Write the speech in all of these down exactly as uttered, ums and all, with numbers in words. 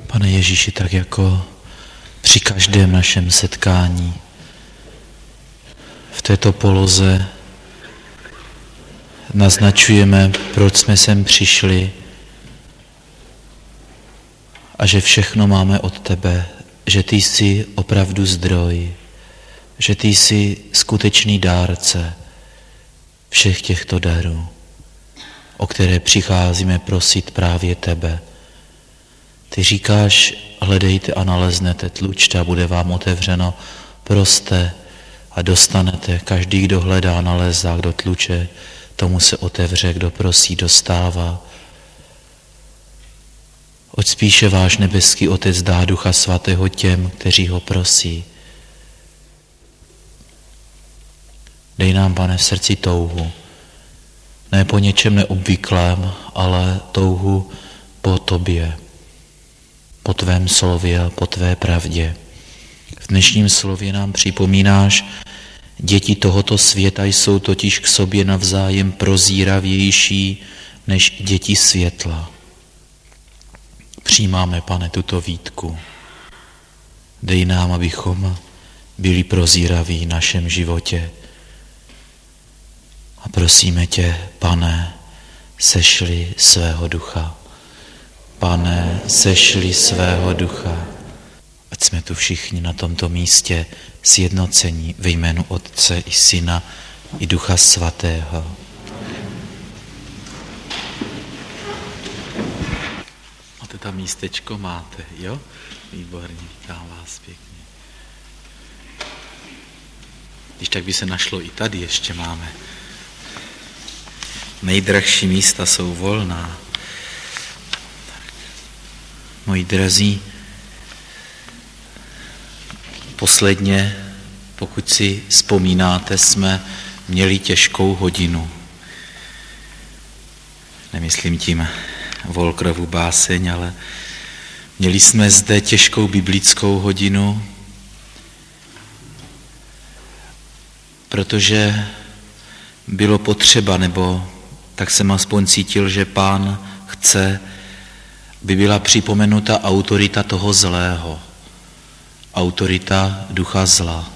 Pane Ježíši, tak jako při každém našem setkání v této poloze naznačujeme, proč jsme sem přišli a že všechno máme od tebe, že ty jsi opravdu zdroj, že ty jsi skutečný dárce všech těchto darů, o které přicházíme prosit právě tebe. Ty říkáš, hledejte a naleznete, tlučte a bude vám otevřeno, proste a dostanete. Každý, kdo hledá, nalézá, kdo tluče, tomu se otevře, kdo prosí, dostává. Oč spíše váš nebeský Otec dá Ducha Svatého těm, kteří ho prosí. Dej nám, Pane, v srdci touhu, ne po něčem neobvyklém, ale touhu po tobě, po tvém slově a po tvé pravdě. V dnešním slově nám připomínáš, děti tohoto světa jsou totiž k sobě navzájem prozíravější než děti světla. Přijímáme, Pane, tuto výtku. Dej nám, abychom byli prozíraví v našem životě. A prosíme tě, Pane, sešli svého ducha. Pane, sešli svého ducha. Ať jsme tu všichni na tomto místě sjednocení ve jménu Otce i Syna i Ducha Svatého. Máte tam místečko? Máte, jo? Výborně, vítám vás pěkně. Když tak by se našlo i tady, ještě máme. Nejdražší místa jsou volná. Moji drazí, posledně, pokud si vzpomínáte, jsme měli těžkou hodinu. Nemyslím tím Volkerovu báseň, ale měli jsme zde těžkou biblickou hodinu, protože bylo potřeba, nebo tak jsem aspoň cítil, že Pán chce, by byla připomenuta autorita toho zlého, autorita ducha zla.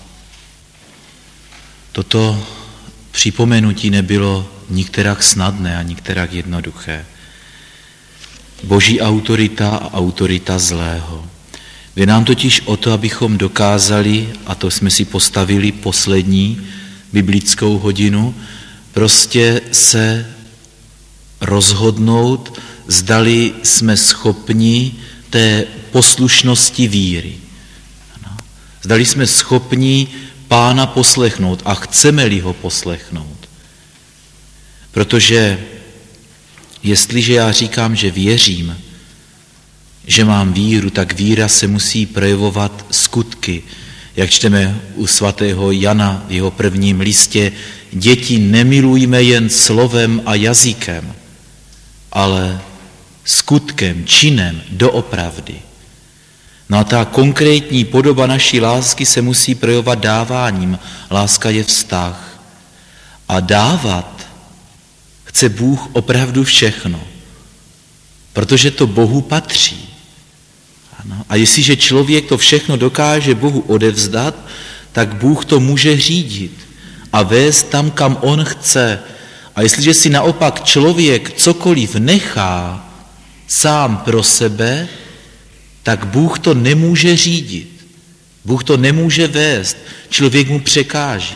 Toto připomenutí nebylo nikterak snadné a nikterak jednoduché. Boží autorita a autorita zlého. Jde nám totiž o to, abychom dokázali, a to jsme si postavili poslední biblickou hodinu, prostě se rozhodnout, zdali jsme schopni té poslušnosti víry. Zdali jsme schopni Pána poslechnout a chceme-li ho poslechnout. Protože jestliže já říkám, že věřím, že mám víru, tak víra se musí projevovat skutky. Jak čteme u svatého Jana v jeho prvním listě, děti, nemilujme jen slovem a jazykem, ale skutkem, činem, doopravdy. No a ta konkrétní podoba naší lásky se musí projevovat dáváním. Láska je vztah. A dávat chce Bůh opravdu všechno, protože to Bohu patří. Ano. A jestliže člověk to všechno dokáže Bohu odevzdat, tak Bůh to může řídit a vést tam, kam on chce. A jestliže si naopak člověk cokoliv nechá sám pro sebe, tak Bůh to nemůže řídit. Bůh to nemůže vést. Člověk mu překáží.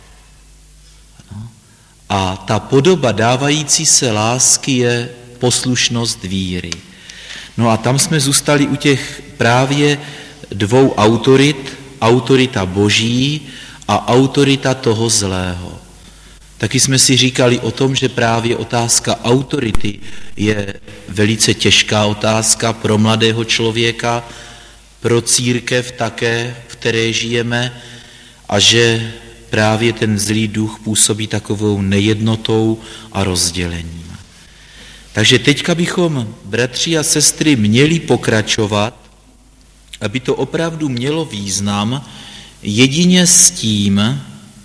A ta podoba dávající se lásky je poslušnost víry. No a tam jsme zůstali u těch právě dvou autorit, autorita Boží a autorita toho zlého. Taky jsme si říkali o tom, že právě otázka autority je velice těžká otázka pro mladého člověka, pro církev také, v které žijeme, a že právě ten zlý duch působí takovou nejednotou a rozdělením. Takže teďka bychom, bratři a sestry, měli pokračovat, aby to opravdu mělo význam, jedině s tím,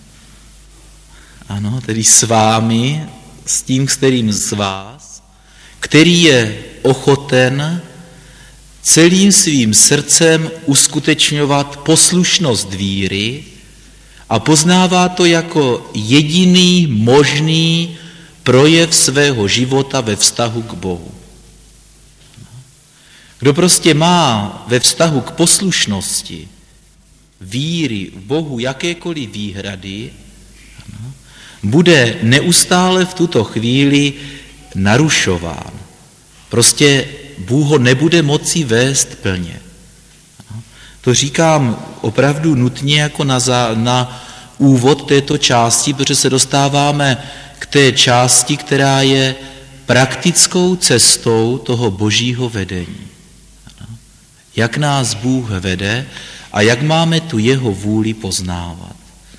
ano, tedy s vámi, s tím, kterým z vás, který je ochoten celým svým srdcem uskutečňovat poslušnost víry a poznává to jako jediný možný projev svého života ve vztahu k Bohu. Kdo prostě má ve vztahu k poslušnosti víry v Bohu jakékoliv výhrady, bude neustále v tuto chvíli narušován. Prostě Bůh ho nebude moci vést plně. To říkám opravdu nutně jako na, za, na úvod této části, protože se dostáváme k té části, která je praktickou cestou toho božího vedení. Jak nás Bůh vede a jak máme tu jeho vůli poznávat.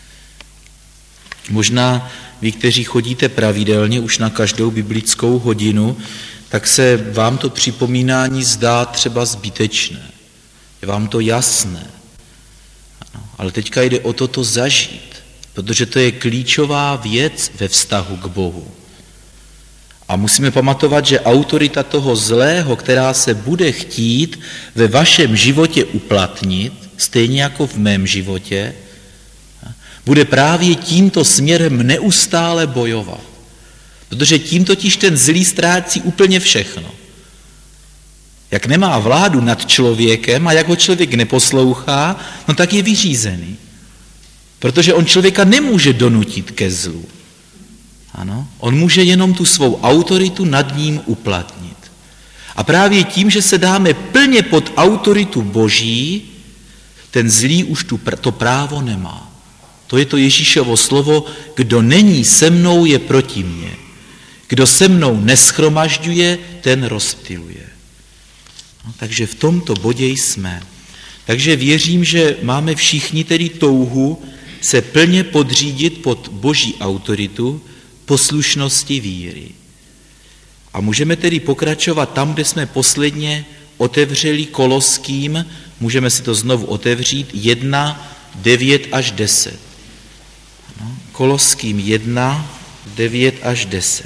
Možná vy, kteří chodíte pravidelně už na každou biblickou hodinu, tak se vám to připomínání zdá třeba zbytečné. Je vám to jasné. Ano, ale teďka jde o to to zažít, protože to je klíčová věc ve vztahu k Bohu. A musíme pamatovat, že autorita toho zlého, která se bude chtít ve vašem životě uplatnit, stejně jako v mém životě, bude právě tímto směrem neustále bojovat. Protože tím totiž ten zlý ztrácí úplně všechno. Jak nemá vládu nad člověkem a jak ho člověk neposlouchá, no tak je vyřízený. Protože on člověka nemůže donutit ke zlu. Ano, on může jenom tu svou autoritu nad ním uplatnit. A právě tím, že se dáme plně pod autoritu Boží, ten zlý už tu, to právo nemá. To je to Ježíšovo slovo, kdo není se mnou, je proti mně. Kdo se mnou neschromažďuje, ten rozptyluje. No, takže v tomto bodě jsme. Takže věřím, že máme všichni tedy touhu se plně podřídit pod Boží autoritu, poslušnosti víry. A můžeme tedy pokračovat tam, kde jsme posledně otevřeli Koloským, můžeme si to znovu otevřít, jedna, devět až deset. No, Koloským jedna, devět až deset.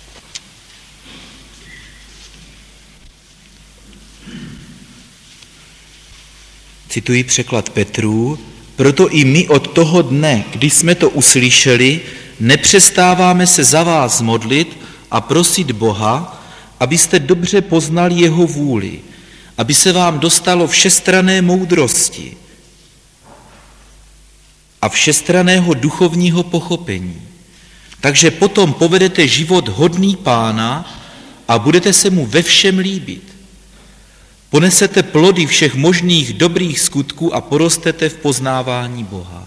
Cituji překlad Petrů, proto i my od toho dne, kdy jsme to uslyšeli, nepřestáváme se za vás modlit a prosit Boha, abyste dobře poznali jeho vůli, aby se vám dostalo všestranné moudrosti a všestranného duchovního pochopení. Takže potom povedete život hodný Pána a budete se mu ve všem líbit. Ponesete plody všech možných dobrých skutků a porostete v poznávání Boha.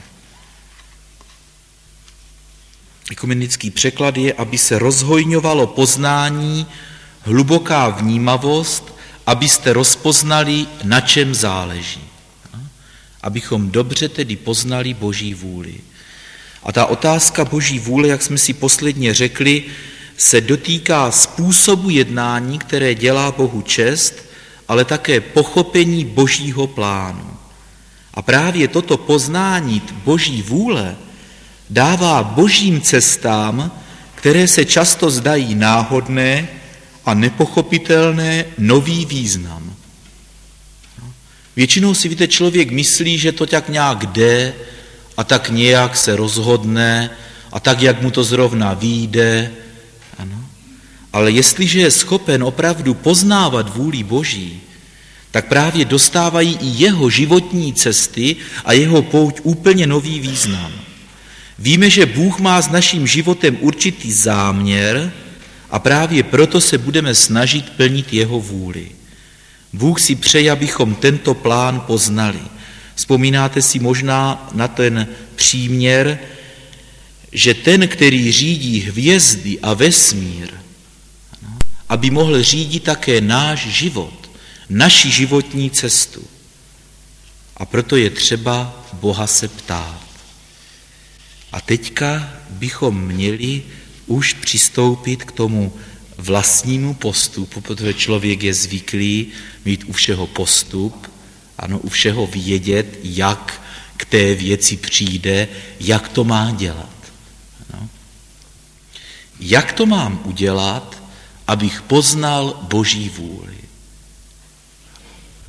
Ekumenický překlad je, aby se rozhojňovalo poznání, hluboká vnímavost, abyste rozpoznali, na čem záleží. Abychom dobře tedy poznali Boží vůli. A ta otázka Boží vůle, jak jsme si posledně řekli, se dotýká způsobu jednání, které dělá Bohu čest, ale také pochopení Božího plánu. A právě toto poznání Boží vůle dává božím cestám, které se často zdají náhodné a nepochopitelné, nový význam. Většinou si víte, člověk myslí, že to tak nějak jde a tak nějak se rozhodne a tak, jak mu to zrovna vyjde. Ano. Ale jestliže je schopen opravdu poznávat vůli Boží, tak právě dostávají i jeho životní cesty a jeho pouť úplně nový význam. Víme, že Bůh má s naším životem určitý záměr a právě proto se budeme snažit plnit jeho vůli. Bůh si přeje, abychom tento plán poznali. Vzpomínáte si možná na ten příměr, že ten, který řídí hvězdy a vesmír, aby mohl řídit také náš život, naši životní cestu. A proto je třeba Boha se ptát. A teďka bychom měli už přistoupit k tomu vlastnímu postupu, protože člověk je zvyklý mít u všeho postup, ano, u všeho vědět, jak k té věci přijde, jak to má dělat. Ano. Jak to mám udělat, abych poznal Boží vůli?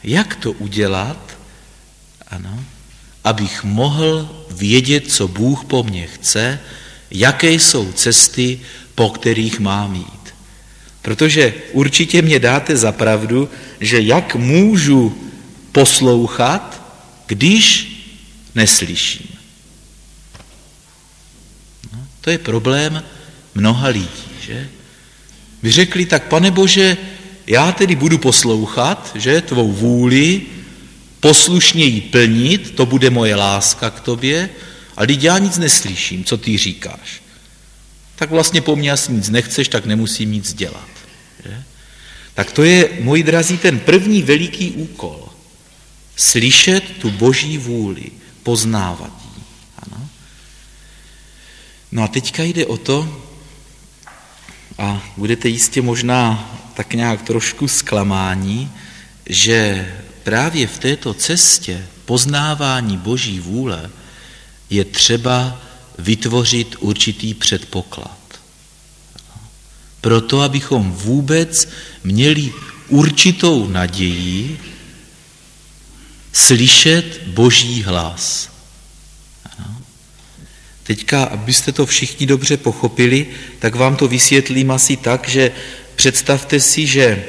Jak to udělat, ano, abych mohl vědět, co Bůh po mně chce, jaké jsou cesty, po kterých mám jít. Protože určitě mě dáte za pravdu, že jak můžu poslouchat, když neslyším. No, to je problém mnoha lidí, že? By řekli, tak Pane Bože, já tedy budu poslouchat, že, tvou vůli, poslušně ji plnit, to bude moje láska k tobě, ale když já nic neslyším, co ty říkáš, tak vlastně po mně asi nic nechceš, tak nemusím nic dělat. Že? Tak to je, moji drazí, ten první veliký úkol. Slyšet tu Boží vůli, poznávat ji. Ano. No a teďka jde o to, a budete jistě možná tak nějak trošku zklamání, že právě v této cestě poznávání Boží vůle je třeba vytvořit určitý předpoklad. Proto, abychom vůbec měli určitou naději slyšet Boží hlas. Ano. Teďka, abyste to všichni dobře pochopili, tak vám to vysvětlím asi tak, že představte si, že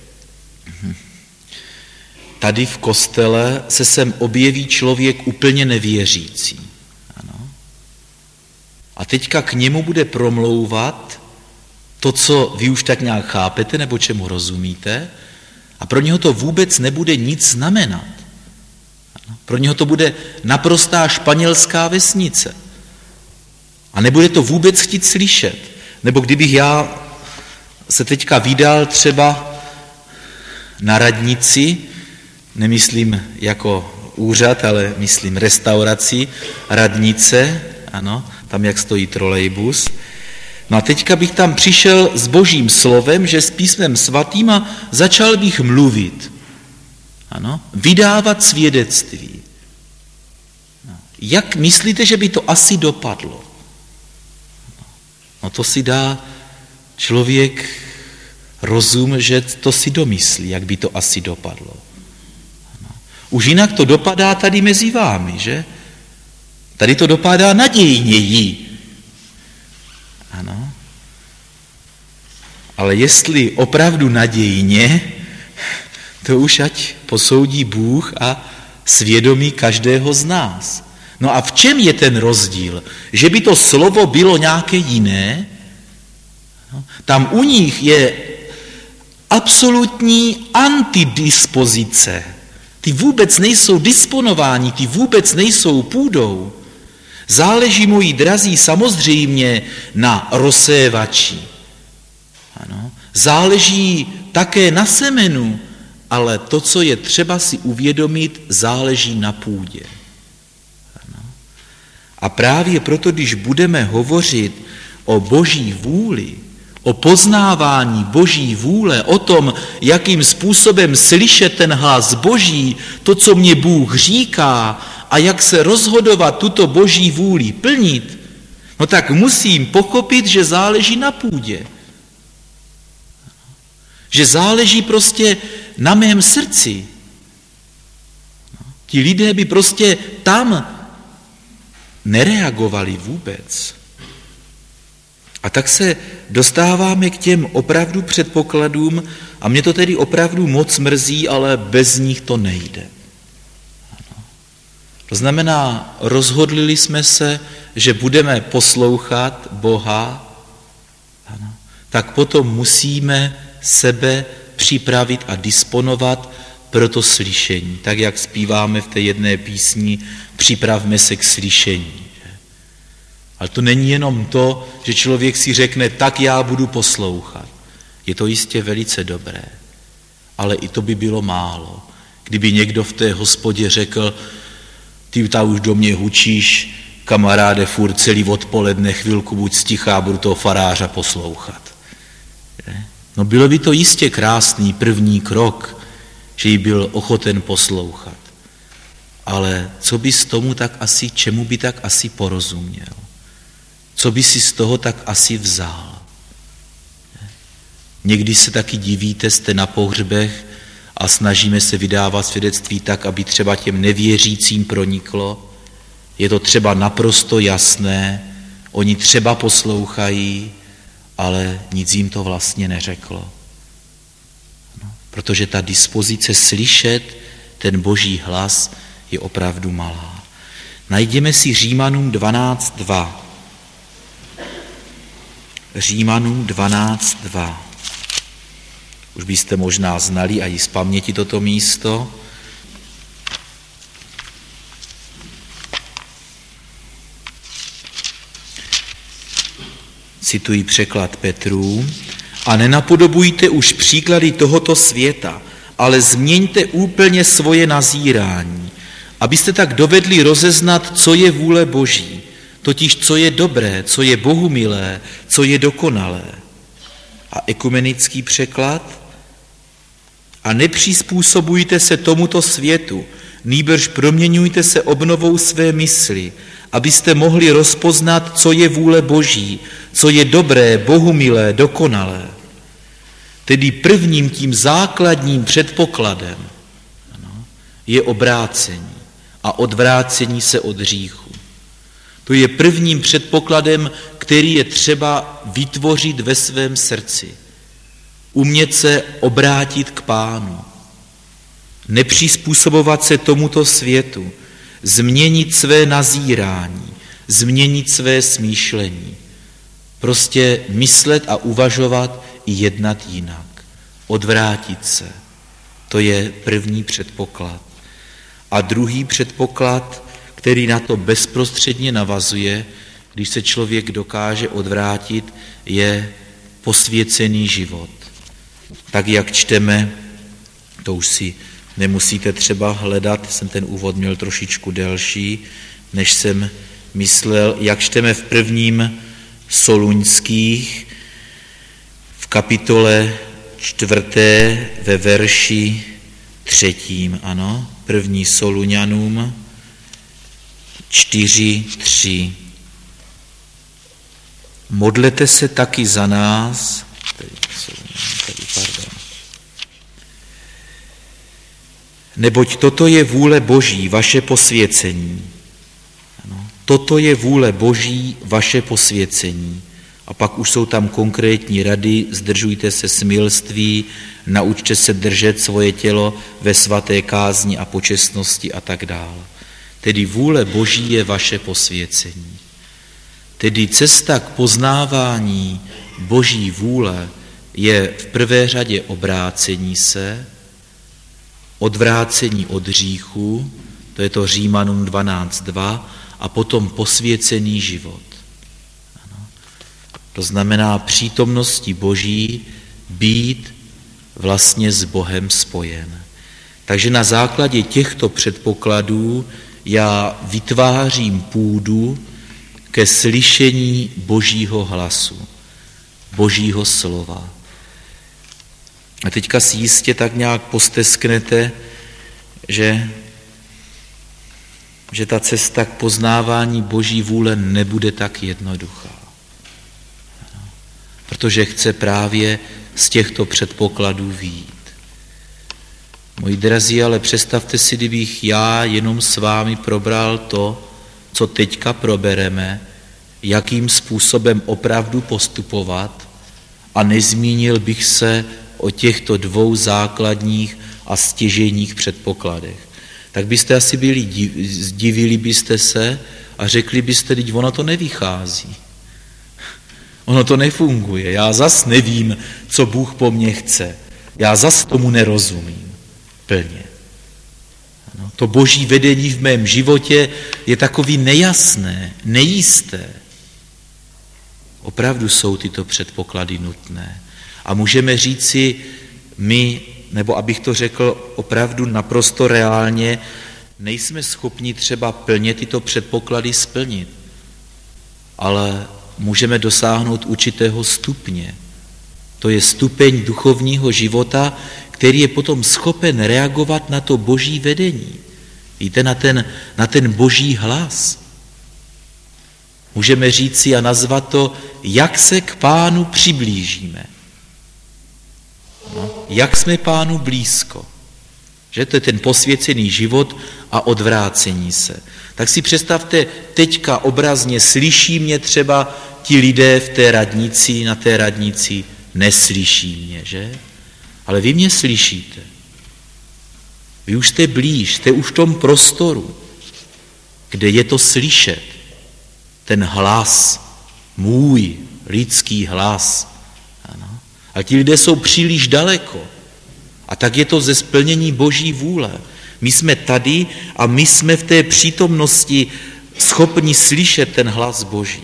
tady v kostele se sem objeví člověk úplně nevěřící. Ano. A teďka k němu bude promlouvat to, co vy už tak nějak chápete nebo čemu rozumíte, a pro něho to vůbec nebude nic znamenat. Ano. Pro něho to bude naprostá španělská vesnice. A nebude to vůbec chtít slyšet. Nebo kdybych já se teďka vydal třeba na radnici, nemyslím jako úřad, ale myslím restauraci, radnice, ano, tam jak stojí trolejbus. No a teďka bych tam přišel s Božím slovem, že s písmem svatým a začal bych mluvit, ano, vydávat svědectví. No, jak myslíte, že by to asi dopadlo? No to si dá člověk rozum, že to si domyslí, jak by to asi dopadlo. Už jinak to dopadá tady mezi vámi, že? Tady to dopadá nadějněji. Ano. Ale jestli opravdu nadějně, to už ať posoudí Bůh a svědomí každého z nás. No a v čem je ten rozdíl? Že by to slovo bylo nějaké jiné? No, tam u nich je absolutní antidispozice. Ty vůbec nejsou disponováni, ty vůbec nejsou půdou. Záleží, moji drazí, samozřejmě na rozsévači. Ano. Záleží také na semenu, ale to, co je třeba si uvědomit, záleží na půdě. Ano. A právě proto, když budeme hovořit o Boží vůli, o poznávání Boží vůle, o tom, jakým způsobem slyšet ten hlas Boží, to, co mě Bůh říká a jak se rozhodovat tuto Boží vůli plnit, no tak musím pochopit, že záleží na půdě. Že záleží prostě na mém srdci. Ti lidé by prostě tam nereagovali vůbec. A tak se dostáváme k těm opravdu předpokladům a mě to tedy opravdu moc mrzí, ale bez nich to nejde. Ano. To znamená, rozhodli jsme se, že budeme poslouchat Boha, ano, tak potom musíme sebe připravit a disponovat pro to slyšení. Tak, jak zpíváme v té jedné písni, připravme se k slyšení. Ale to není jenom to, že člověk si řekne, tak já budu poslouchat. Je to jistě velice dobré, ale i to by bylo málo. Kdyby někdo v té hospodě řekl, ty ta už do mě hučíš, kamaráde, furt celý odpoledne, chvilku buď stichá, budu toho faráře poslouchat. No bylo by to jistě krásný první krok, že jí byl ochoten poslouchat. Ale co by z tomu tak asi, čemu by tak asi porozuměl? Co by si z toho tak asi vzal? Někdy se taky divíte, jste na pohřbech a snažíme se vydávat svědectví tak, aby třeba těm nevěřícím proniklo. Je to třeba naprosto jasné, oni třeba poslouchají, ale nic jim to vlastně neřeklo. No, protože ta dispozice slyšet ten boží hlas je opravdu malá. Najděme si Římanům dvanáct dva. Římanům dvanáct dva. Už byste možná znali a i z paměti toto místo. Cituji překlad Petrů. A nenapodobujte už příklady tohoto světa, ale změňte úplně svoje nazírání, abyste tak dovedli rozeznat, co je vůle Boží, totiž co je dobré, co je bohumilé, co je dokonalé. A ekumenický překlad. A nepřizpůsobujte se tomuto světu, nýbrž proměňujte se obnovou své mysli, abyste mohli rozpoznat, co je vůle Boží, co je dobré, bohumilé, dokonalé. Tedy prvním tím základním předpokladem ano, je obrácení a odvrácení se od hříchu. To je prvním předpokladem, který je třeba vytvořit ve svém srdci. Umět se obrátit k Pánu. Nepřizpůsobovat se tomuto světu. Změnit své nazírání. Změnit své smýšlení. Prostě myslet a uvažovat i jednat jinak. Odvrátit se. To je první předpoklad. A druhý předpoklad, který na to bezprostředně navazuje, když se člověk dokáže odvrátit, je posvěcený život. Tak jak čteme, to už si nemusíte třeba hledat, jsem ten úvod měl trošičku delší, než jsem myslel, jak čteme v prvním Soluňských, v kapitole čtvrté ve verši třetím, ano, první Soluňanům čtyři tři. Modlete se taky za nás, tady, tady, pardon. Neboť toto je vůle Boží, vaše posvěcení. Ano, toto je vůle Boží, vaše posvěcení. A pak už jsou tam konkrétní rady, zdržujte se smilství, naučte se držet svoje tělo ve svaté kázni a počestnosti a tak dále. Tedy vůle Boží je vaše posvěcení. Tedy cesta k poznávání Boží vůle je v prvé řadě obrácení se, odvrácení od hříchu, to je to Římanům dvanáct dva, a potom posvěcený život. Ano. To znamená přítomnosti Boží být vlastně s Bohem spojen. Takže na základě těchto předpokladů já vytvářím půdu ke slyšení Božího hlasu, Božího slova. A teďka si jistě tak nějak postesknete, že, že ta cesta k poznávání Boží vůle nebude tak jednoduchá. Protože chce právě z těchto předpokladů vyjít. Moji drazí, ale představte si, kdybych já jenom s vámi probral to, co teďka probereme, jakým způsobem opravdu postupovat, a nezmínil bych se o těchto dvou základních a stěžejních předpokladech. Tak byste asi byli, zdivili byste se a řekli byste, teď ono to nevychází. Ono to nefunguje. Já zas nevím, co Bůh po mně chce. Já zas tomu nerozumím plně. Ano, to Boží vedení v mém životě je takový nejasné, nejisté. Opravdu jsou tyto předpoklady nutné. A můžeme říci my, nebo abych to řekl opravdu naprosto reálně, nejsme schopni třeba plně tyto předpoklady splnit, ale můžeme dosáhnout určitého stupně. To je stupeň duchovního života, který je potom schopen reagovat na to Boží vedení. Víte, na ten, na ten Boží hlas. Můžeme říci a nazvat to, jak se k Pánu přiblížíme. No, jak jsme Pánu blízko. Že to je ten posvěcený život a odvrácení se. Tak si představte, teďka obrazně slyší mě třeba ti lidé v té radnici, na té radnici, neslyší mě, že? Ale vy mě slyšíte. Vy už jste blíž, jste už v tom prostoru, kde je to slyšet. Ten hlas, můj lidský hlas. Ano. A ti lidé jsou příliš daleko. A tak je to ze splnění Boží vůle. My jsme tady a my jsme v té přítomnosti schopni slyšet ten hlas Boží.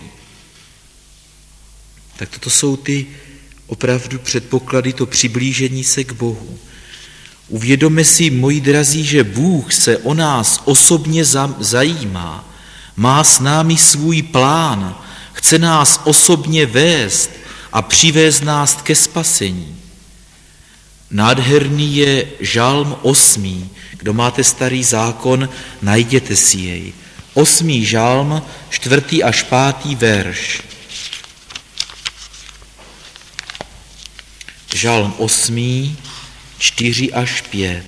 Tak toto jsou ty opravdu předpoklady, to přiblížení se k Bohu. Uvědomme si, moji drazí, že Bůh se o nás osobně zajímá, má s námi svůj plán, chce nás osobně vést a přivést nás ke spasení. Nádherný je žalm osmý. Kdo máte starý zákon, najděte si jej. Osmý žalm, čtvrtý až pátý verš. Žalm osmý, čtyři až pět.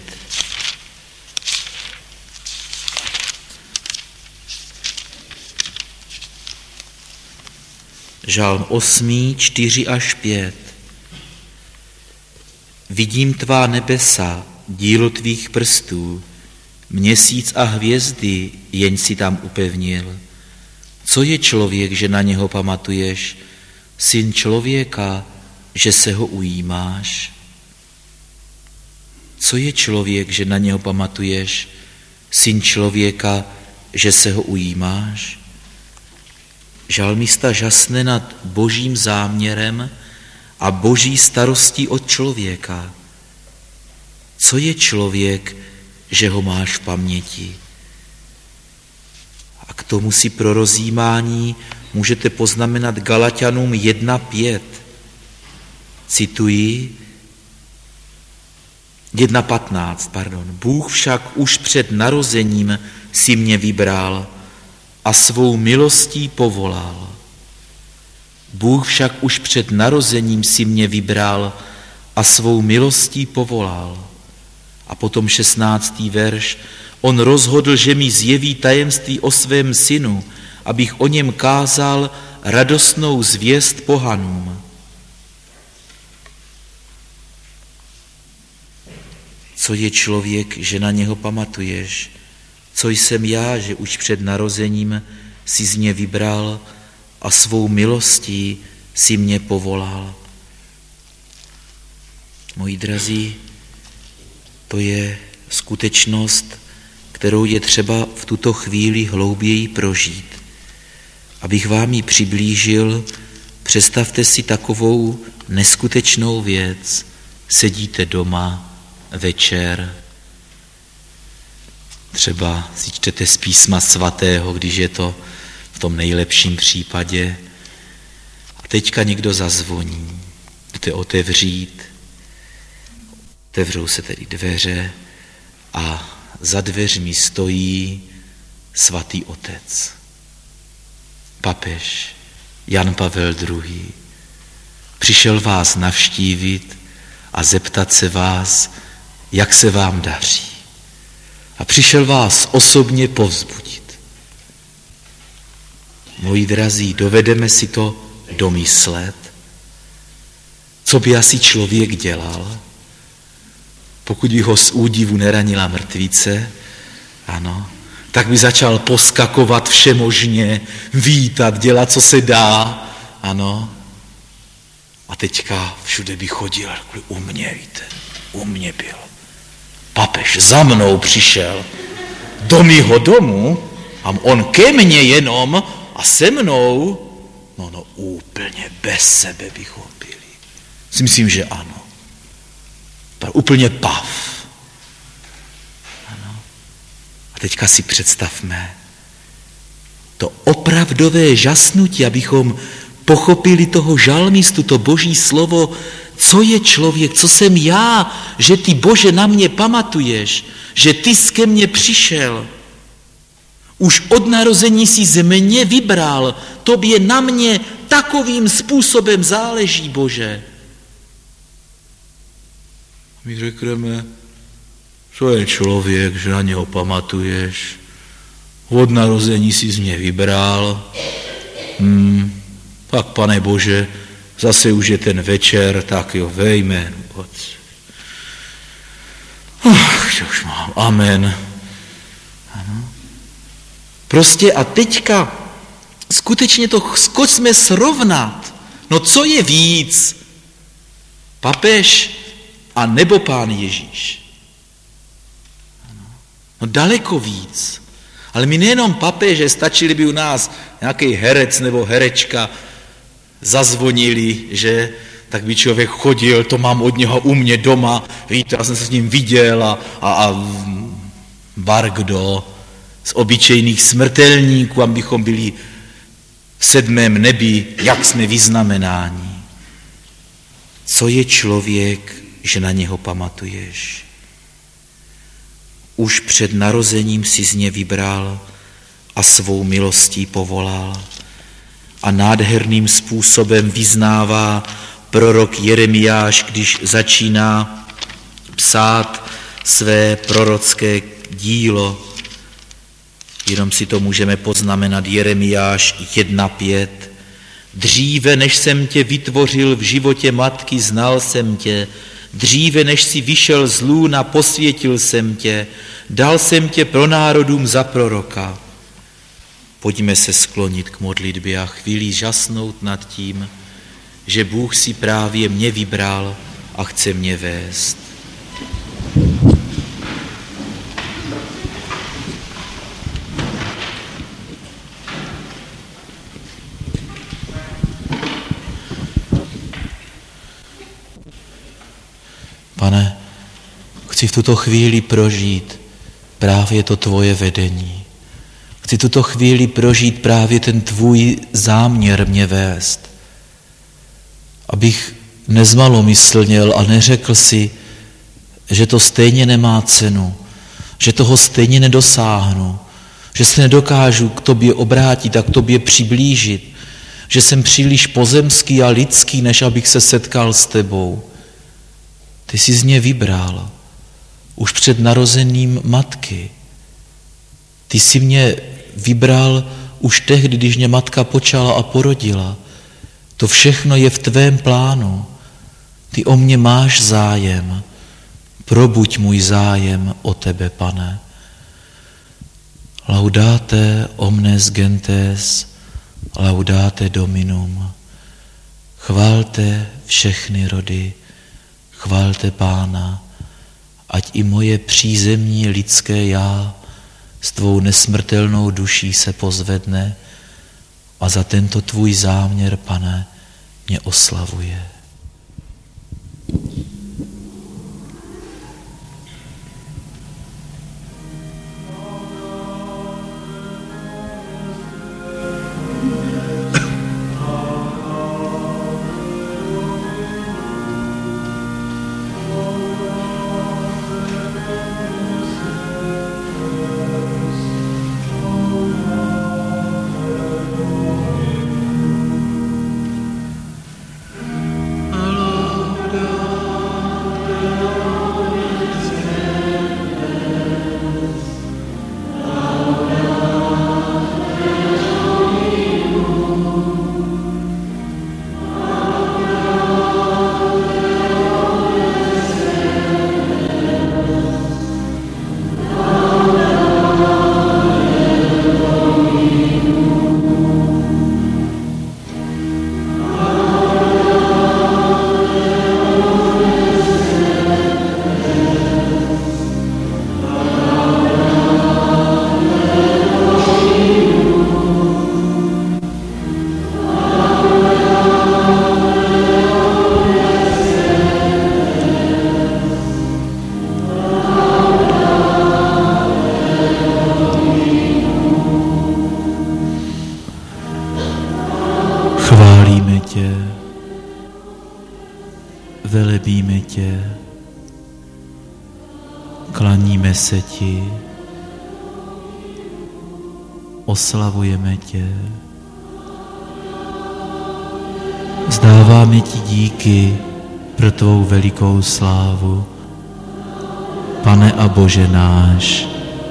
Žalm osmý, čtyři až pět. Vidím tvá nebesa, dílo tvých prstů, měsíc a hvězdy, jen si tam upevnil. Co je člověk, že na něho pamatuješ? Syn člověka, že se ho ujímáš? Co je člověk, že na něho pamatuješ? Syn člověka, že se ho ujímáš? Žalmista žasne nad Božím záměrem a Boží starostí od člověka. Co je člověk, že ho máš v paměti? A k tomu si pro rozjímání můžete poznamenat Galatianům jedna pět. Cituji, jedna patnáct, pardon. Bůh však už před narozením si mě vybral a svou milostí povolal. Bůh však už před narozením si mě vybral a svou milostí povolal. A potom šestnáctý verš. On rozhodl, že mi zjeví tajemství o svém synu, abych o něm kázal radostnou zvěst pohanům. Co je člověk, že na něho pamatuješ? Co jsem já, že už před narozením si z mě vybral a svou milostí si mě povolal? Moji drazí, to je skutečnost, kterou je třeba v tuto chvíli hlouběji prožít. Abych vám ji přiblížil, představte si takovou neskutečnou věc. Sedíte doma večer, třeba si čtete z písma svatého, když je to v tom nejlepším případě. A teďka někdo zazvoní, jdete otevřít, otevřou se tedy dveře a za dveřmi stojí svatý otec, papež Jan Pavel druhý. Přišel vás navštívit a zeptat se vás, jak se vám daří. A přišel vás osobně povzbudit. Moji drazí, dovedeme si to domyslet, co by asi člověk dělal, pokud by ho z údivu neranila mrtvice, ano, tak by začal poskakovat všemožně, vítat, dělat, co se dá, ano. A teďka všude by chodil, u mě, víte, u mě byl. Papež za mnou přišel do mýho domu a on ke mně jenom a se mnou, no no úplně bez sebe bychom byli. Si myslím, že ano. Úplně pav. Ano. A teďka si představme to opravdové žasnutí, abychom pochopili toho žalmistu, to Boží slovo, co je člověk, co jsem já, že ty, Bože, na mě pamatuješ, že ty jsi ke mně přišel. Už od narození si ze mě vybral, tobě na mě takovým způsobem záleží, Bože. My řekneme, To je člověk, že na něho pamatuješ. Od narození si z mě vybral. Hmm, pak, Pane Bože, zase už je ten večer, tak jo, ve jménu Otce. Ach, to už mám. Amen. Ano. Prostě a teďka skutečně to zkusme srovnat. No co je víc? Papež a nebo Pán Ježíš? No daleko víc. Ale my nejenom papeže, stačili by u nás nějaký herec nebo herečka, zazvonili, že tak by člověk chodil, to mám od něho u mě doma, víte, já jsem se s ním viděl a, a, a barkdo z obyčejných smrtelníků, abychom byli v sedmém nebi, jak jsme vyznamenáni. Co je člověk, že na něho pamatuješ? Už před narozením si z ně vybral a svou milostí povolal. A nádherným způsobem vyznává prorok Jeremiáš, když začíná psát své prorocké dílo. Jenom si to můžeme poznamenat, Jeremiáš jedna pět. Dříve, než jsem tě vytvořil v životě matky, znal jsem tě. Dříve, než si vyšel z lůna, posvětil jsem tě. Dal jsem tě pro národům za proroka. Pojďme se sklonit k modlitbě a chvíli žasnout nad tím, že Bůh si právě mě vybral a chce mě vést. Pane, chci v tuto chvíli prožít právě to tvoje vedení. Chci tuto chvíli prožít právě ten tvůj záměr mě vést. Abych nezmalomyslněl a neřekl si, že to stejně nemá cenu, že toho stejně nedosáhnu, že se nedokážu k tobě obrátit a k tobě přiblížit, že jsem příliš pozemský a lidský, než abych se setkal s tebou. Ty jsi z mě vybral už před narozením matky. Ty jsi mě vybral už tehdy, když mě matka počala a porodila. To všechno je v tvém plánu. Ty o mě máš zájem. Probuď můj zájem o tebe, Pane. Laudate omnes gentes, laudate Dominum. Chválte všechny rody, chválte Pána, ať i moje přízemní lidské já s tvou nesmrtelnou duší se pozvedne a za tento tvůj záměr, Pane, mě oslavuje. Chválíme tě, velebíme tě, klaníme se ti, oslavujeme tě, vzdáváme ti díky pro tvou velikou slávu, Pane a Bože náš.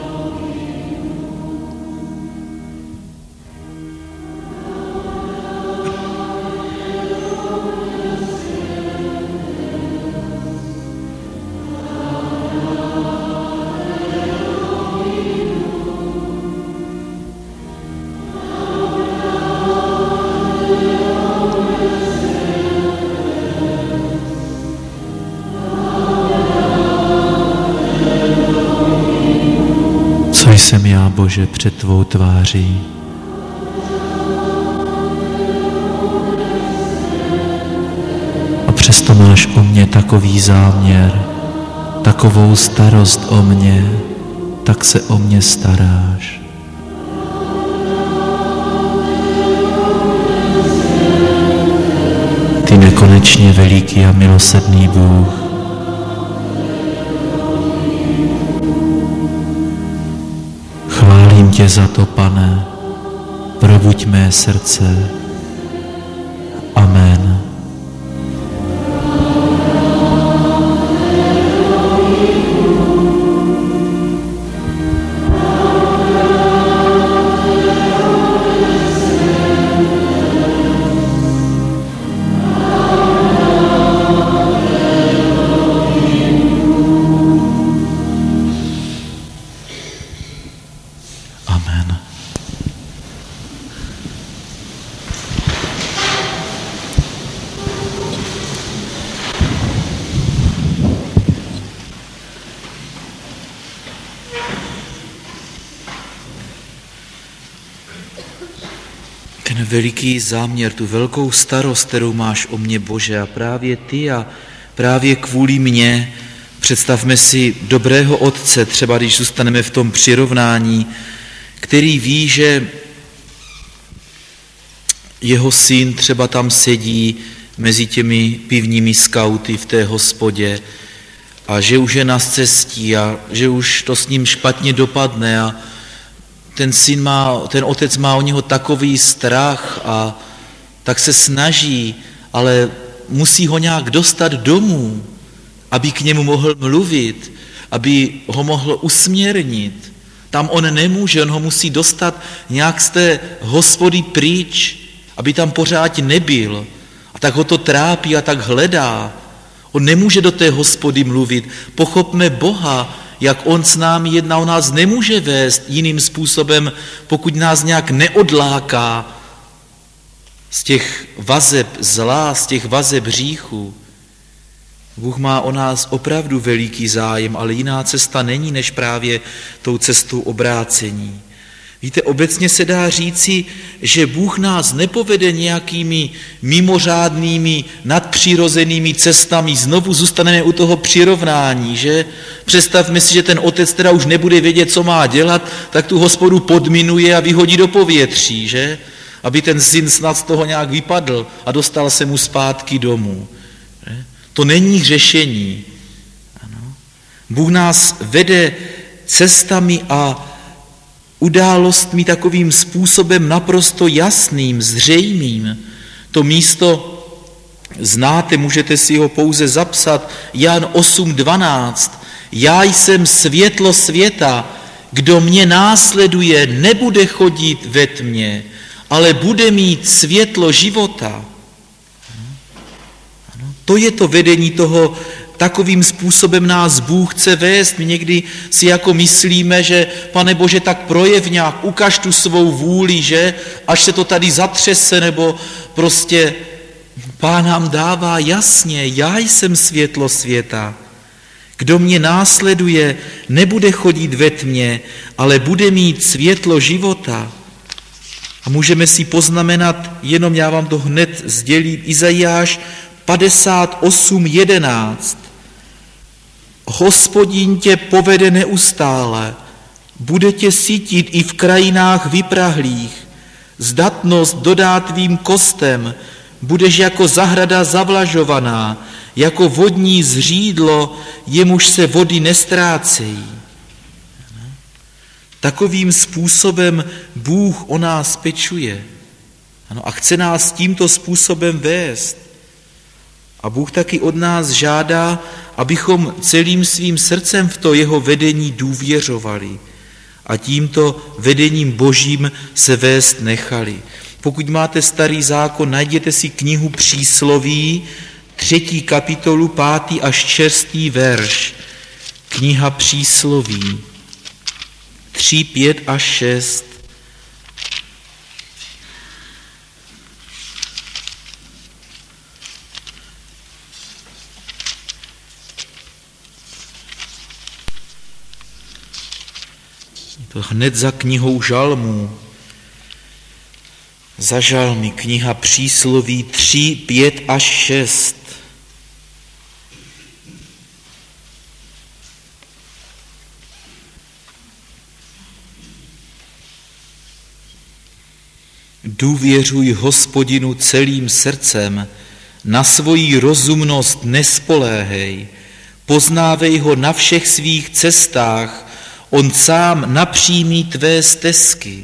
Jsem já, Bože, před tvou tváří. A přesto máš o mě takový záměr, takovou starost o mě, tak se o mě staráš. Ty nekonečně veliký a milosrdný Bůh, chválím tě za to, Pane, probuď mé srdce. Amen. Ten veliký záměr, tu velkou starost, kterou máš o mě, Bože, a právě ty a právě kvůli mně, představme si dobrého otce, třeba když zůstaneme v tom přirovnání, který ví, že jeho syn třeba tam sedí mezi těmi pivními skauty v té hospodě a že už je na cestí a že už to s ním špatně dopadne a ten syn má, ten otec má o něho takový strach a tak se snaží, ale musí ho nějak dostat domů, aby k němu mohl mluvit, aby ho mohl usměrnit. Tam on nemůže, on ho musí dostat nějak z té hospody pryč, aby tam pořád nebyl. A tak ho to trápí a tak hledá. On nemůže do té hospody mluvit. Pochopme Boha, jak on s námi jedná, on nás nemůže vést jiným způsobem, pokud nás nějak neodláká z těch vazeb zla, z těch vazeb hříchu. Bůh má o nás opravdu veliký zájem, ale jiná cesta není, než právě tou cestou obrácení. Víte, obecně se dá říci, že Bůh nás nepovede nějakými mimořádnými, nadpřirozenými cestami. Znovu zůstaneme u toho přirovnání, že? Představme si, že ten otec teda už nebude vědět, co má dělat, tak tu hospodu podminuje a vyhodí do povětří, že? Aby ten syn snad z toho nějak vypadl a dostal se mu zpátky domů. Že? To není řešení. Ano. Bůh nás vede cestami a událostmi takovým způsobem naprosto jasným, zřejmým. To místo znáte, můžete si ho pouze zapsat, Jan osm dvanáct. Já jsem světlo světa, kdo mě následuje, nebude chodit ve tmě, ale bude mít světlo života. Ano, to je to vedení toho, takovým způsobem nás Bůh chce vést. My někdy si jako myslíme, že Pane Bože, tak projev nějak, ukaž tu svou vůli, že až se to tady zatřese, nebo prostě Pán nám dává jasně, já jsem světlo světa. Kdo mě následuje, nebude chodit ve tmě, ale bude mít světlo života. A můžeme si poznamenat, jenom já vám to hned sdělím, Izajáš padesát osm jedenáct. Hospodin tě povede neustále, bude tě sytit i v krajinách vyprahlých, zdatnost dodá tvým kostem, budeš jako zahrada zavlažovaná, jako vodní zřídlo, jemuž se vody nestrácejí. Takovým způsobem Bůh o nás pečuje. Ano, a chce nás tímto způsobem vést. A Bůh taky od nás žádá, abychom celým svým srdcem v to jeho vedení důvěřovali a tímto vedením Božím se vést nechali. Pokud máte Starý zákon, najděte si knihu Přísloví, třetí kapitolu, pátý až šestý verš. Kniha Přísloví, tři, pět až šest. To hned za knihou žalmů. Za žalmy, kniha Přísloví tři, pět až šest. Důvěřuj Hospodinu celým srdcem, na svoji rozumnost nespoléhej, poznávej ho na všech svých cestách, on sám napřímí tvé stezky.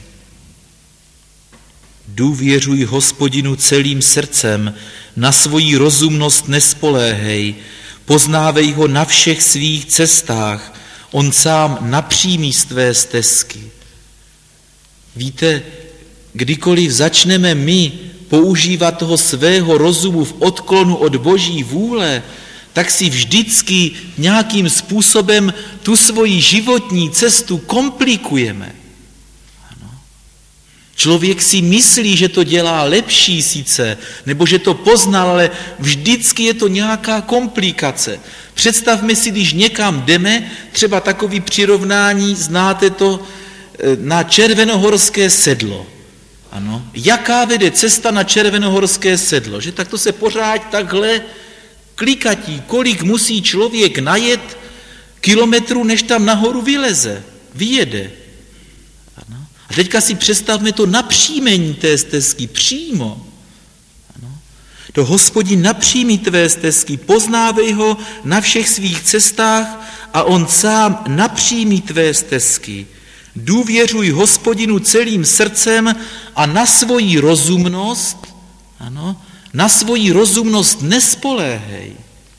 Důvěřuj Hospodinu celým srdcem, na svoji rozumnost nespoléhej, poznávej ho na všech svých cestách, on sám napřímí tvé stezky. Víte, kdykoliv začneme my používat toho svého rozumu v odklonu od Boží vůle, tak si vždycky nějakým způsobem tu svoji životní cestu komplikujeme. Ano. Člověk si myslí, že to dělá lepší sice, nebo že to poznal, ale vždycky je to nějaká komplikace. Představme si, když někam jdeme, třeba takový přirovnání, znáte to, na Červenohorské sedlo. Ano. Jaká vede cesta na Červenohorské sedlo? Že tak to se pořád takhle klikatí, kolik musí člověk najet kilometrů, než tam nahoru vyleze, vyjede. Ano. A teďka si představme to napřímení té stezky, přímo. Ano. To Hospodin napřímí tvé stezky, poznávej ho na všech svých cestách a on sám napřímí tvé stezky. Důvěřuj Hospodinu celým srdcem a na svoji rozumnost, ano, na svoji rozumnost nespoléhej.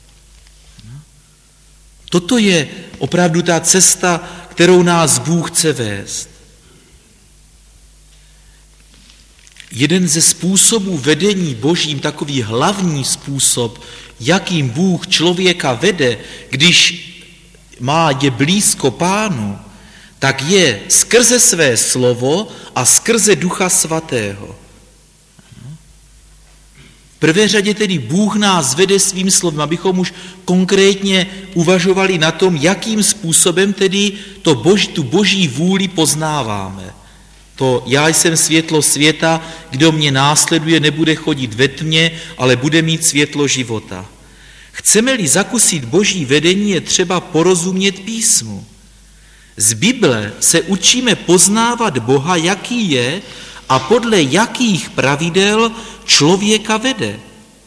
Toto je opravdu ta cesta, kterou nás Bůh chce vést. Jeden ze způsobů vedení Božím, takový hlavní způsob, jakým Bůh člověka vede, když má je blízko Pánu, tak je skrze své slovo a skrze Ducha Svatého. V prvé řadě tedy Bůh nás vede svým slovem, abychom už konkrétně uvažovali na tom, jakým způsobem tedy to boží, tu boží vůli poznáváme. To já jsem světlo světa, kdo mě následuje, nebude chodit ve tmě, ale bude mít světlo života. Chceme-li zakusit boží vedení, je třeba porozumět písmu. Z Bible se učíme poznávat Boha, jaký je a podle jakých pravidel člověka vede.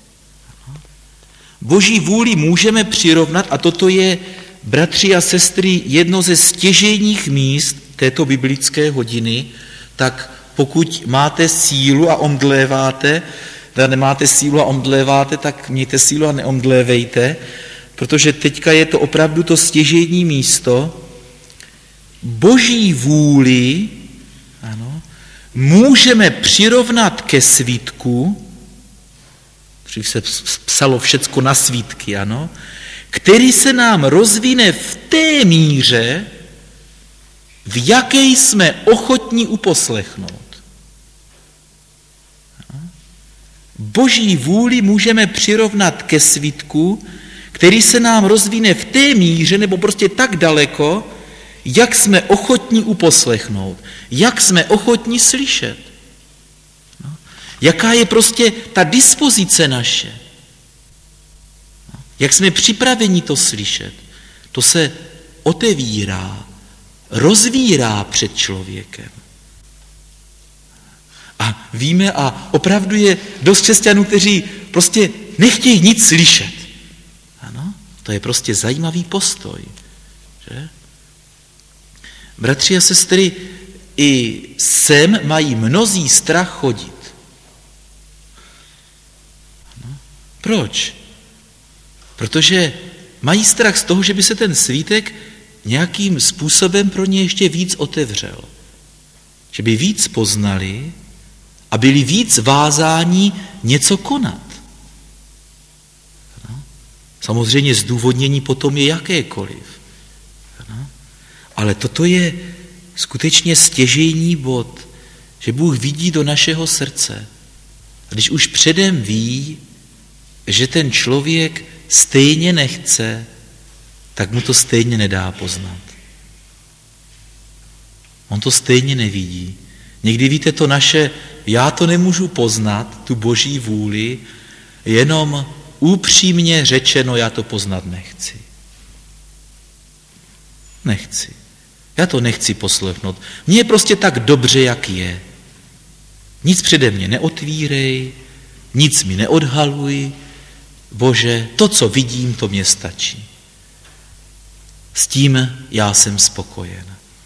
Boží vůli můžeme přirovnat, a toto je, bratři a sestry, jedno ze stěžejních míst této biblické hodiny, tak pokud máte sílu a omdléváte, teda nemáte sílu a omdléváte, tak mějte sílu a neomdlévejte, protože teďka je to opravdu to stěžejní místo. Boží vůli, ano, můžeme přirovnat ke svitku, protože se psalo všecko na svítky, ano, který se nám rozvine v té míře, v jaké jsme ochotní uposlechnout. Boží vůli můžeme přirovnat ke svitku, který se nám rozvine v té míře, nebo prostě tak daleko, jak jsme ochotní uposlechnout, jak jsme ochotní slyšet. No. Jaká je prostě ta dispozice naše. No. Jak jsme připraveni to slyšet. To se otevírá, rozvírá před člověkem. A víme, a opravdu je dost křesťanů, kteří prostě nechtějí nic slyšet. Ano, to je prostě zajímavý postoj. Že? Bratři a sestry, i sem mají mnozí strach chodit. No. Proč? protože mají strach z toho, že by se ten svítek nějakým způsobem pro ně ještě víc otevřel. Že by víc poznali a byli víc vázáni něco konat. No. Samozřejmě zdůvodnění potom je jakékoliv. No. Ale toto je skutečně stěžejní bod, že Bůh vidí do našeho srdce. A když už předem ví, že ten člověk stejně nechce, tak mu to stejně nedá poznat. On to stejně nevidí. Někdy víte, to naše, já to nemůžu poznat, tu Boží vůli, jenom upřímně řečeno, já to poznat nechci. Nechci. Já to nechci poslechnout. Mně je prostě tak dobře, jak je. Nic přede mě neotvírej, nic mi neodhaluj. Bože, to, co vidím, to mě stačí. S tím já jsem spokojen.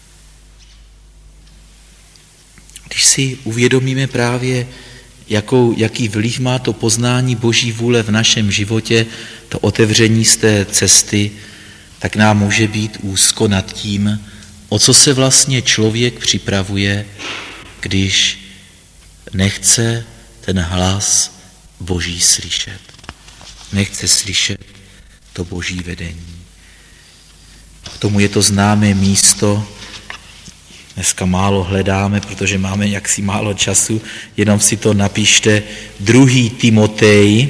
Když si uvědomíme právě, jakou, jaký vliv má to poznání Boží vůle v našem životě, to otevření z té cesty, tak nám může být úzko nad tím, o co se vlastně člověk připravuje, když nechce ten hlas Boží slyšet. Nechce slyšet to Boží vedení. K tomu je to známé místo, dneska málo hledáme, protože máme jaksi málo času, jenom si to napište, druhý Timotej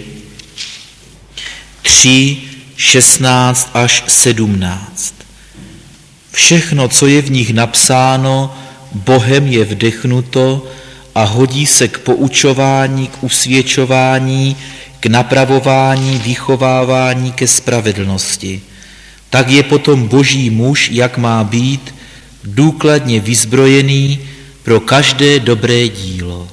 tři, šestnáct až sedmnáct. Všechno, co je v nich napsáno, Bohem je vdechnuto a hodí se k poučování, k usvědčování, k napravování, vychovávání ke spravedlnosti. Tak je potom Boží muž, jak má být, důkladně vyzbrojený pro každé dobré dílo.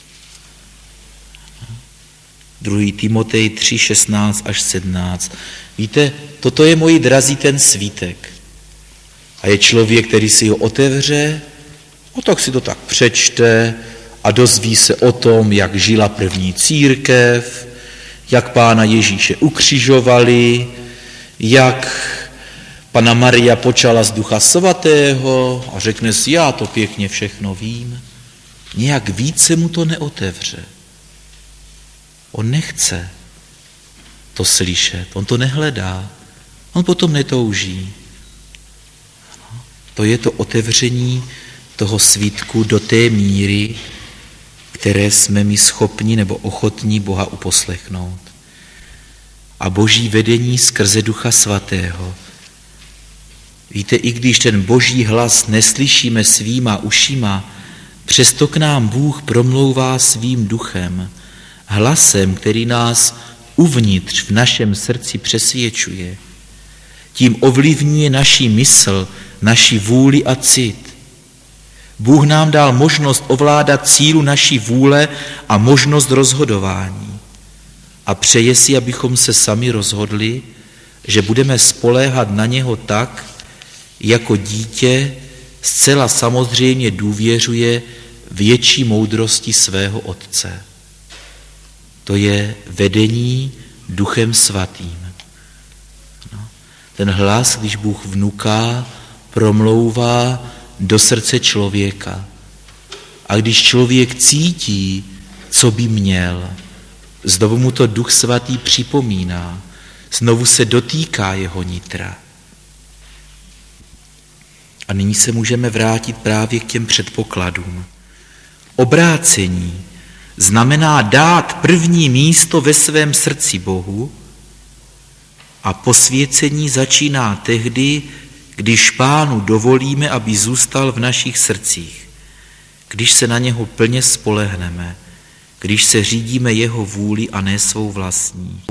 druhý Timotej tři, šestnáct až sedmnáct. Víte, toto je, moji drazí, ten svítek. A je člověk, který si ho otevře, no tak si to tak přečte a dozví se o tom, jak žila první církev, jak Pána Ježíše ukřižovali, jak Panna Maria počala z Ducha Svatého a řekne si, já to pěkně všechno vím. Nějak více mu to neotevře. On nechce to slyšet, on to nehledá, on potom netouží. To je to otevření toho svítku do té míry, které jsme my schopni nebo ochotní Boha uposlechnout. A Boží vedení skrze Ducha Svatého. Víte, i když ten Boží hlas neslyšíme svýma ušima, přesto k nám Bůh promlouvá svým duchem, hlasem, který nás uvnitř v našem srdci přesvědčuje. Tím ovlivňuje naši mysl, naši vůli a cit. Bůh nám dal možnost ovládat sílu naší vůle a možnost rozhodování. A přeje si, abychom se sami rozhodli, že budeme spoléhat na něho tak, jako dítě zcela samozřejmě důvěřuje větší moudrosti svého otce. To je vedení Duchem Svatým. No. Ten hlas, když Bůh vnuká, promlouvá do srdce člověka. A když člověk cítí, co by měl, znovu mu to Duch Svatý připomíná, znovu se dotýká jeho nitra. A nyní se můžeme vrátit právě k těm předpokladům. Obrácení znamená dát první místo ve svém srdci Bohu a posvěcení začíná tehdy, když Pánu dovolíme, aby zůstal v našich srdcích, když se na něho plně spolehneme, když se řídíme jeho vůli a ne svou vlastní.